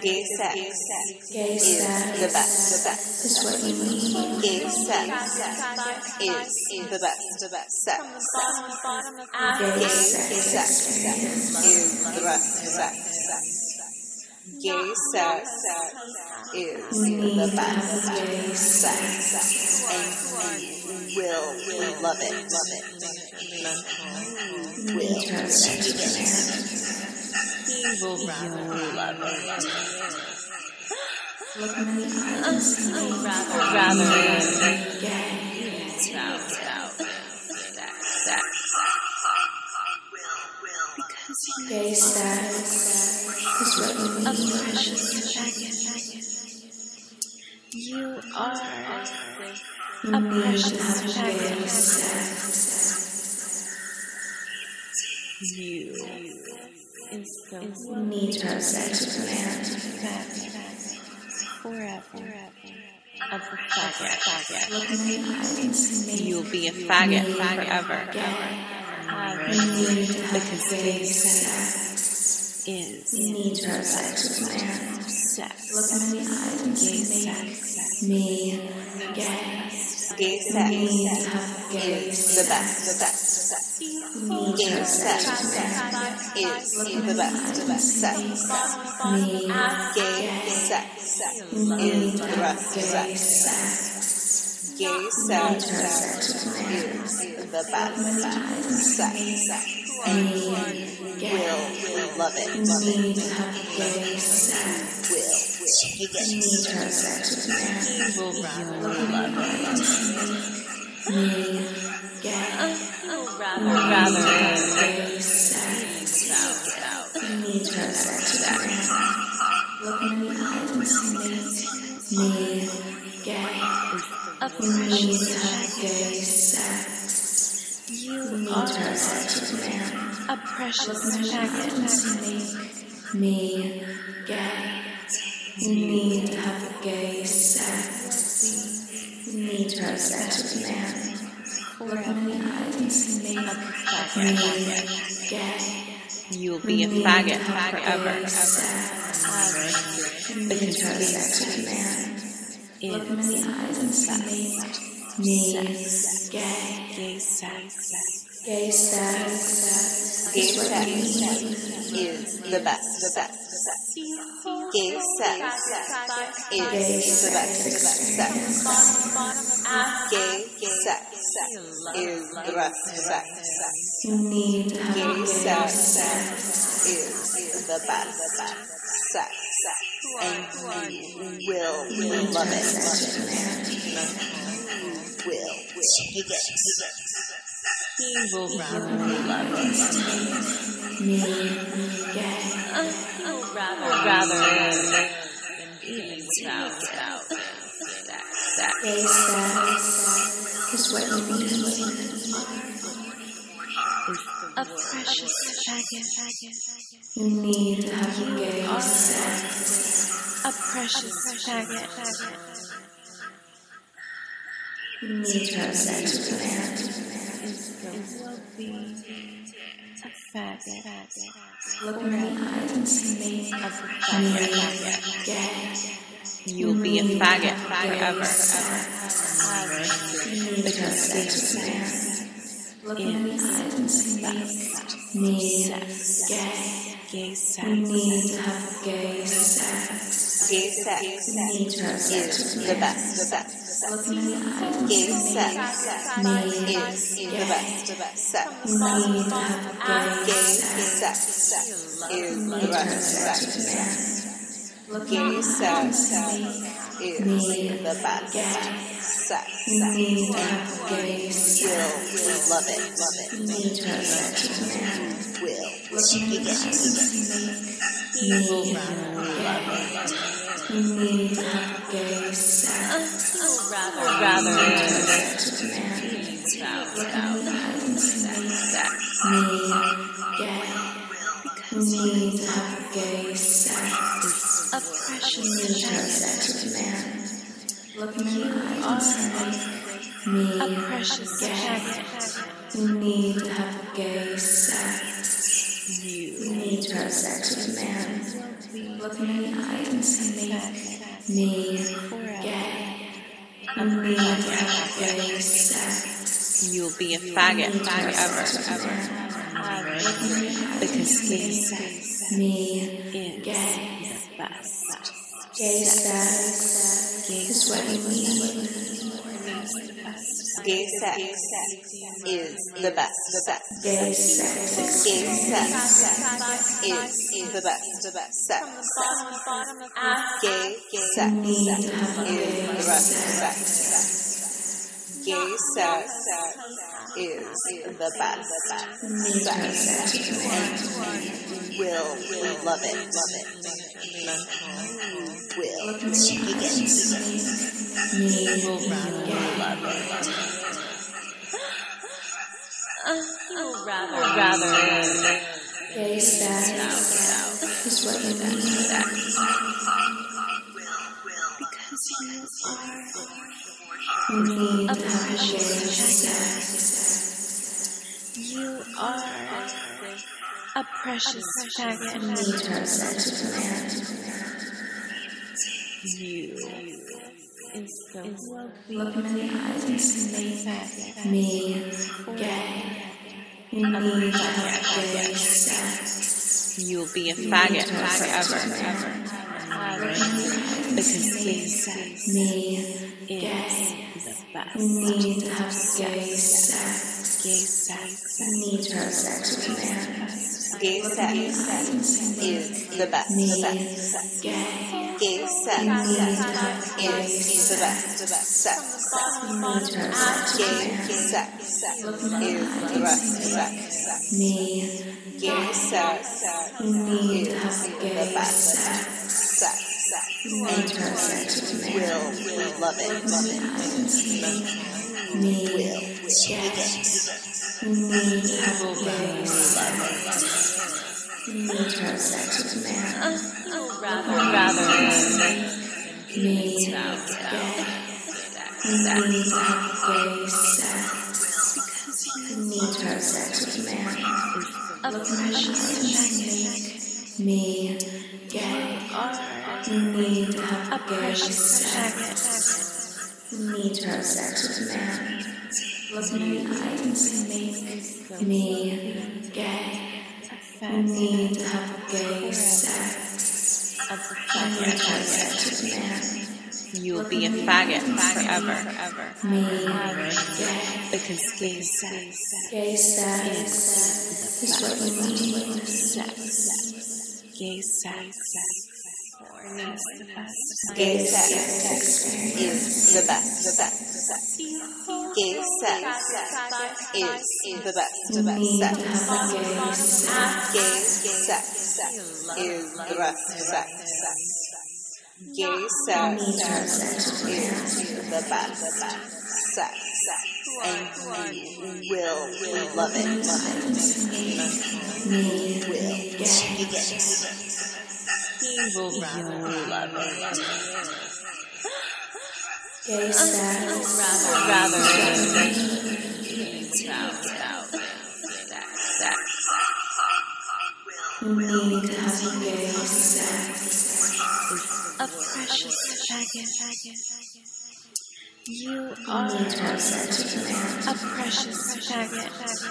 Gay sex is the best. Is what you need. Gay sex is the best. Sex. Gay Sex is the best. Gay sex is the best. Sex. And you will love it. Will love it. Look in the eyes. Rather Gay. Gay sex is what you need. You are You need to have gay sex. you is so You need to have sex with a man. forever a faggot. Look in the eyes. You'll be a faggot forever. You need to have Because gay gay sex. is You need to have sex with a man. sex. Look in the eyes. Gay sex Me. Gay. Gay You sex need to have gay is the sex. best. You need to Gay have sex sex with a man. is the best. Sex. Me. Gay sex You need is to the have best. gay sex. Gay You need sex to have sex with a man. is the best. Sex. And you will love it. You need to have gay sex. Will take You it. need to have sex with a man. Will love it. Me. Gay. Rather Gay sex. You need to have sex with a man. Look in the eyes. Me. Gay. You need to have gay sex. You need to have sex with a man. a precious Look in the faggot. eyes. Me. Gay. You need to have gay sex. You need to have sex with a man. Look in the eyes. Me. Gay. You'll be a You need faggot to have forever. gay sex. You need to have sex with a man. Look in the eyes and see me. Gay. Gay sex Gay sex. Gay Is what sex you need. is the best. Gay sex Gay is the sex best. Gay sex is the best. You need to have Gay gay sex sex. is the best. Sex. And you will love it. Sex with a man. Will take it. will love it. Me. Gay. Rather than being proud about sex. Gay sex is what you need. A precious faggot. You need to have gay sex. A precious faggot. You need to have sex with a man. Will be a faggot. Look in the eyes and see A me. faggot. Gay. You'll be a faggot Gay forever. sex. You need to have sex with a man. Look in the eyes and see me. Gay. Gay You sex need to have gay sex. Gay sex You need to have sex is with the a man. best. Look in the eyes and Gay see sex me. is the best. Sex. You need to have Gay gay sex. sex You is need the to have sex best. with a man. Look in Gay the sex eyes and is see the best. Gay. Sex. You need to have gay sex. Will love it. You need to have sex with a man. Will Look in the take eyes and it. see me. You need to have gay sex. rather You need to have than sex with a man. Look in the eyes and see me. Gay. You need to have gay sex. a precious You need to have sex with a man. Look in the eyes and see me. a precious Gay. faggot. You need to have gay sex. You need to have sex with a man. Look me in the eyes and say, make me gay. You need to have gay sex. You'll be a faggot forever. Because gay sex Me is gay. the best. Gay sex is what you need. Gay sex is the best sex. Gay sex. Gay sex is the best sex. Gay sex Need to have is gay the best sex. sex. Gay sex is the best Need to have sex. sex with a man. Will love it. Will Look me in the eyes and say, me gay. Rather Gay sex is what you need. You need to have gay sex. you are a precious faggot. You need to have sex with a man. You is the Look me in the eyes and say, faggot. me gay. You need to have gay sex. You'll be a faggot forever. Because gay sex Me is gay. the best. You need to have gay sex. Gay sex You need to have sex with a man. Gay sex is the best Me sex. gay. Gay sex You need to have gay is the sex. best sex. You need to have sex with a Gay man. sex is the best sex. Me Gay sex you need to is have the gay best sex. sex. You need to have sex with a man. Will love it. Me Will gay. You need to have gay sex. You need to have sex with a man. rather Me gay. You need to have gay sex. You need to have sex with a man. Me gay. You need to have gay sex. You need to have sex with a man. Look me in the eyes and say, me gay. You need to have gay sex. You need to have sex with a man. you'll be a faggot forever. Me gay. Because gay sex Gay sex is what you need. Gay sex is the best. Gay sex experience. is the best sex. Gay sex is the best You need sex. to have gay sex. Gay sex is the best sex. Gay sex You need to have sex with a man. is the best sex. And you will love it. Me Will gay. You'll love it. Gay sex. Rather You need to have gay sex. a precious faggot. You You are need to have sex with a man. a precious faggot.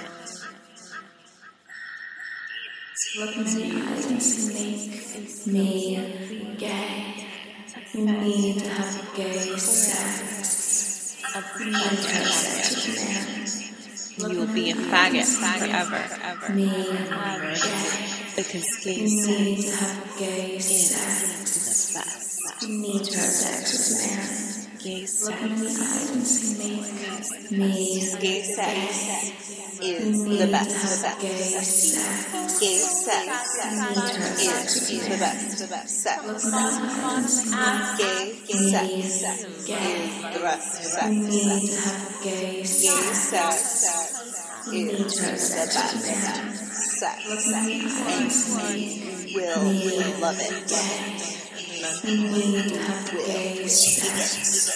Look me in the eyes and say, me gay. You need to have gay sex. You need to have sex with a man. You'll be a faggot forever. Me gay. Because gay You sex need to have gay is sex. the best. You need to have sex with a man. Gay Look sex me in the eyes and say, me Gay sex you is need the to best have sex. gay sex. Gay sex You need to have sex is with a the man. best sex. Look me in the eyes and say, Gay sex is the best you sex. need to have gay Gay sex. sex You need is to have the sex with a best man. sex. Look me in the eyes and say, Will love it. you need to have gay sex.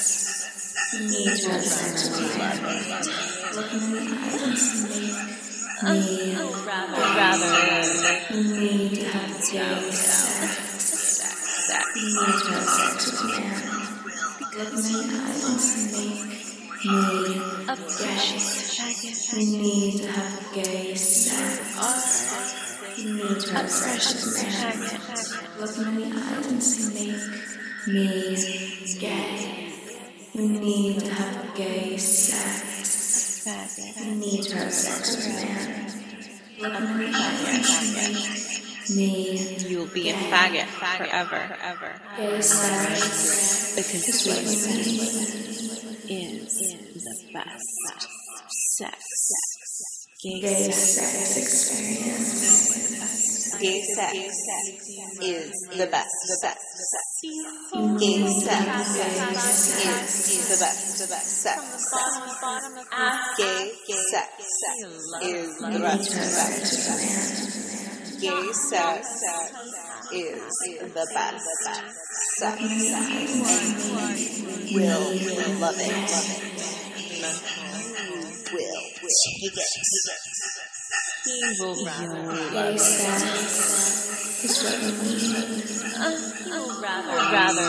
You need to have sex with a man. Look me in the eyes and say, me, rather you need to have gay sex. You need to have sex with a man. Look me in the eyes and make me a precious faggot. you need to have gay sex. You need to have sex with a man. Look me in the eyes and make me gay. You need to have gay sex. You need to have sex with a man. Look me in the eyes and make me You'll be a faggot forever. gay sex. Because Is what you need. is the best sex. Gay sex experience. Gay sex is the best. Gay Gay sex sex. is the best sex. Gay sex is the best sex. Gay sex is the best sex. And will love it. Will take it. He will Gay sex is what you need. rather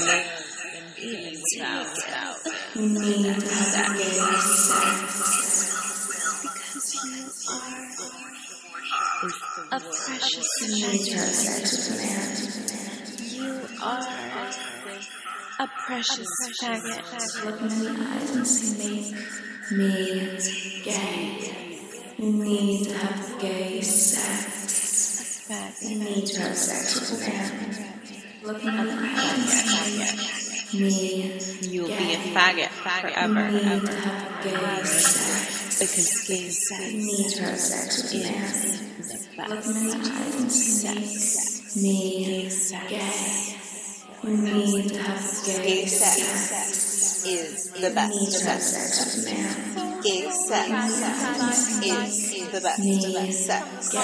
You need to have gay sex. because you are a precious You need to have sex with a man. You are a precious faggot. Look me in the eyes and make me gay. You need to have gay sex. You need to have sex with a man. Look me in the eyes and make me You'll be a faggot forever. You need to have gay sex. Because gay sex You need to have sex with a man. is the Look best me in the eyes and make me gay. You need to have gay Gay sex. sex is the You best need to have sex with a man. Gay sex is the best sex.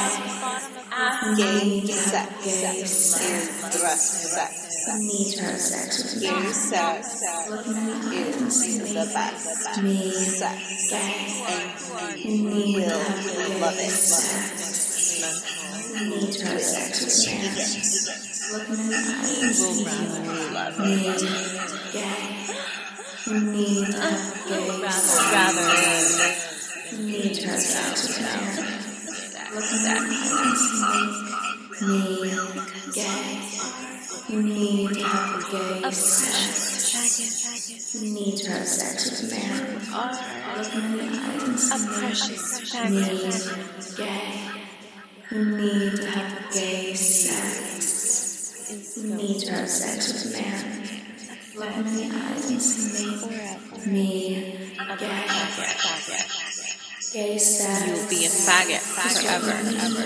Gay sex is the best sex. You need to have sex with a Gay man. sex Look me in the eyes is and the best sex. And you need to will have love gay it. sex. You need to have sex with a man. Look me in the eyes and make me gay. You need to have gay sex. You need to have sex with a man. Look me in the eyes and make me gay. You need to have gay sex. You need to have sex with a man. Look me in the eyes and make me gay. You need to have gay sex. You need to have sex with a man. Look me in the eyes and make me gay. Gay sex. You'll be a faggot forever.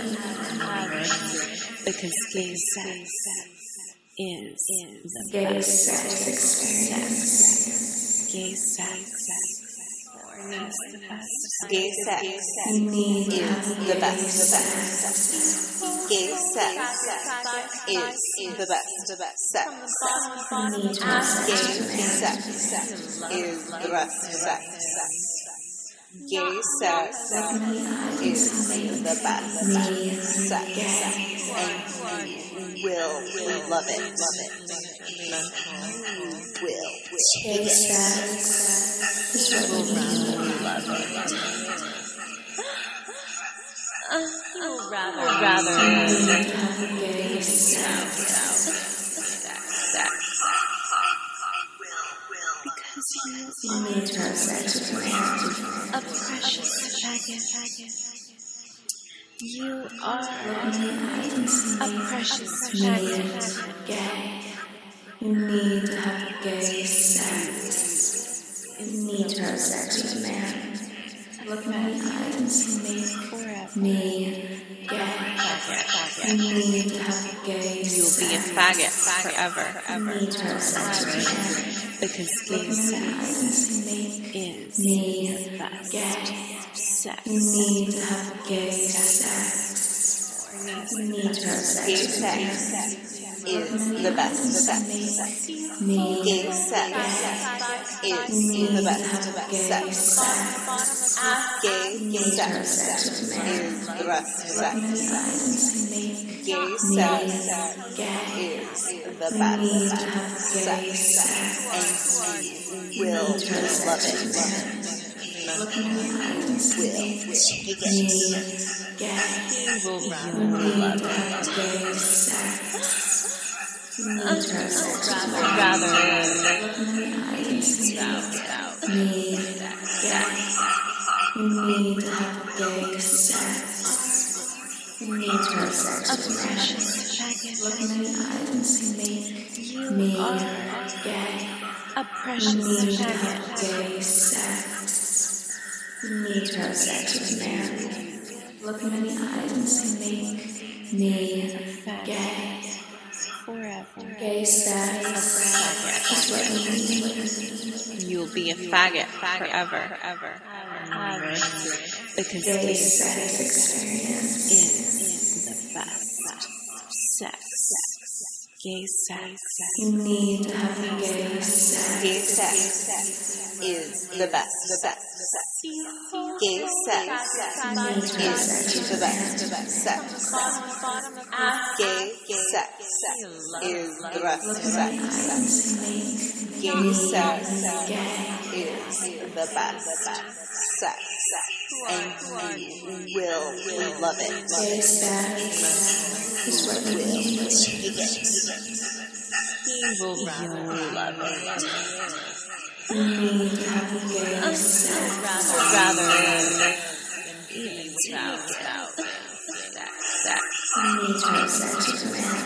Because gay sex is the Gay best sex experience. gay sex is the best. Gay sex You need to is have the gay best sex. Gay sex is the best sex. You need to have sex Gay with a man. sex is the best sex. Gay sex Look me in the eyes is and the best make me sex. gay. And will love it. Will Gay sex is what you need. Rather You need to have gay sex. because You need to have sex with a man. a precious faggot. You are Look me in the eyes a and precious make me faggot. gay. You need to have gay sex. You need to have sex with a man. Look me in the eyes and make me gay. You need to have gay You'll be a sex. faggot forever. You need to have sex with a man. Because Look gay me in the sex eyes and make is me the best gay. sex. You need to have gay sex. You need to have sex Gay with a man. sex is the best sex. Gay sex is the best sex. Gay sex is the best sex. Gay sex is the best sex. And we will love it. Rather we need to have gay sex. We need to have sex with men. Look in the eyes and say, me gay. a precious We need to faggot. have gay sex. We need to have sex with men. Look in the eyes and say, me gay. Forever. Gay sex is what we need. You'll be a faggot forever. Because Gay gay sex experience. is the best sex. Gay sex You need to have gay sex. Gay sex is the best sex. Gay sex is the best sex. Gay sex is the best sex. Gay sex is the best sex. And we will love it. Gay sex is what we need. You'll love it. We need to have gay sex. Rather even sex. We need to have sex with men.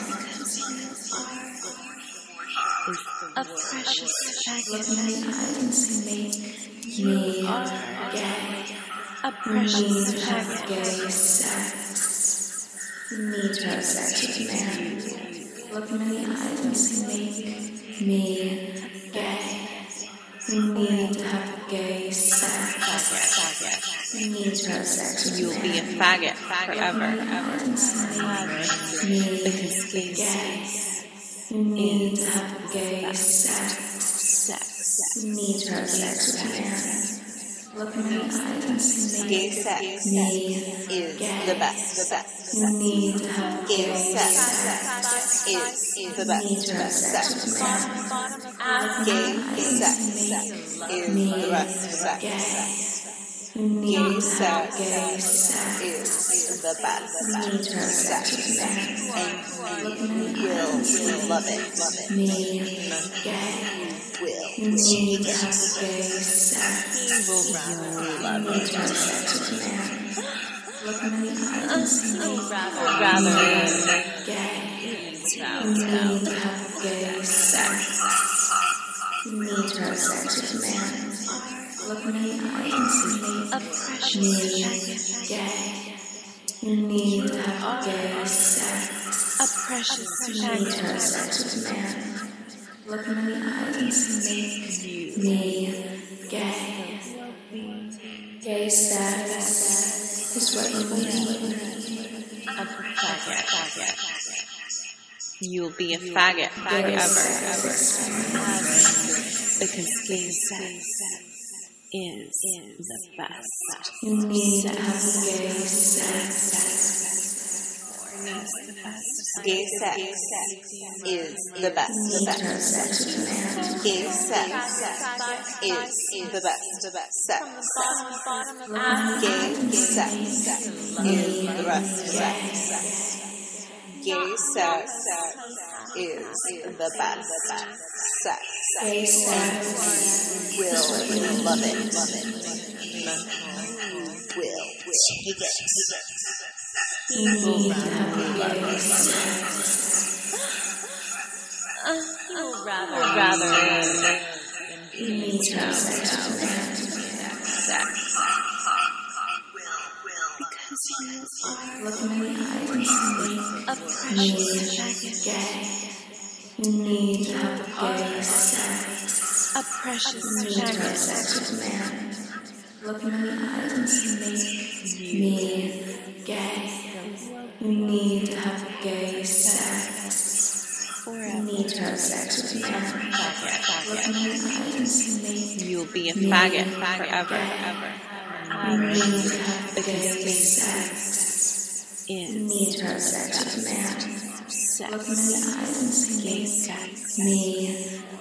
A precious Look faggot. in the eyes and say, me gay. A We precious need to have faggot. gay sex. We need to have sex with men. Look in the eyes and say, me gay. We need to have gay sex. We need to have sex with You'll men. be a faggot forever. Me Because gay gay. We need to have gay sex. sex. We need to have sex with men. Look in the eyes and say, Gay sex me is the best sex. We need to have Gay gay sex sex. is the We need to have best sex sex. with men. Gay sex is the best sex. We need Gay to have sex gay sex. is the best We need to have sex sex. with men. And we will love it. Me gay. Will. We need to have gay sex. You'll We need to have sex with men. Look in the eyes and say, rather gay. We need to have gay sex. We need to have sex with men. Look in the eyes and say, a precious me faggot. gay. We need to have gay sex. A precious We need to faggot. have sex with men. Look in the eyes and say, me gay. Gay sex is what you need. A faggot. You'll be a faggot Gay sex forever. experience. Because gay sex is the best. You need to have gay sex. Gay sex is the best You need to have sex. sex with men. Gay sex is the best sex. Gay sex is the best sex. Gay sex is the best sex. Gay sex Will love it. Will. you need to have gay sex. Rather You need to have sex with men. because you Look in the eyes and say, are a precious faggot. gay. You need to have gay sex. A precious You need to have faggot. sex with men. Look in the eyes and say, me gay. You need to have gay sex. Need to have sex with a man. Look in the eyes and say, You'll be a faggot forever. need to have gay sex. Is Need to have sex with a man. sex. Look in the eyes and say, Gay sex me